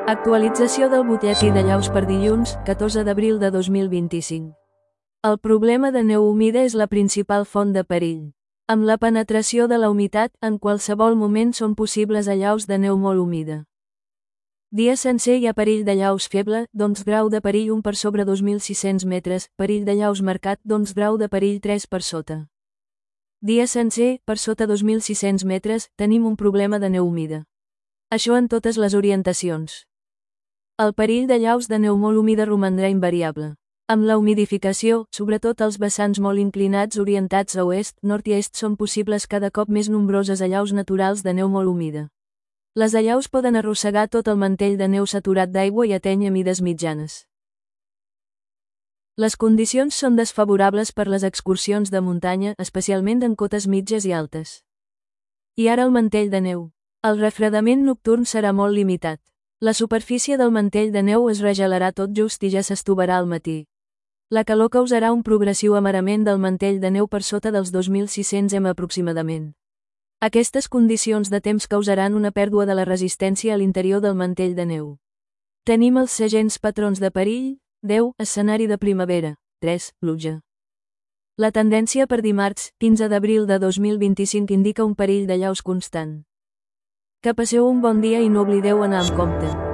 Actualització del butlletí de llaus per dilluns, 14 d'abril de 2025. El problema de neu humida és la principal font de perill. Amb la penetració de la humitat, en qualsevol moment són possibles allaus de neu molt humida. Dia sencer hi ha perill de llaus feble, doncs grau de perill 1 per sobre 2.600 metres, perill de llaus marcat, doncs grau de perill 3 per sota. Dia sencer, per sota 2.600 metres, tenim un problema de neu humida. Això en totes les orientacions. El perill de llaus de neu molt humida romandrà invariable. Amb la humidificació, sobretot als vessants molt inclinats orientats a oest, nord i est són possibles cada cop més nombroses allaus naturals de neu molt humida. Les allaus poden arrossegar tot el mantell de neu saturat d'aigua i atènyer mides mitjanes. Les condicions són desfavorables per les excursions de muntanya, especialment en cotes mitges i altes. I ara el mantell de neu. El refredament nocturn serà molt limitat. La superfície del mantell de neu es regelarà tot just i ja s'estovarà al matí. La calor causarà un progressiu amarament del mantell de neu per sota dels 2.600 m aproximadament. Aquestes condicions de temps causaran una pèrdua de la resistència a l'interior del mantell de neu. Tenim els segents patrons de perill. 10. Escenari de primavera. 3. Pluja. La tendència per dimarts, 15 d'abril de 2025 indica un perill de llaus constant. Que passeu un bon dia i no oblideu anar amb compte.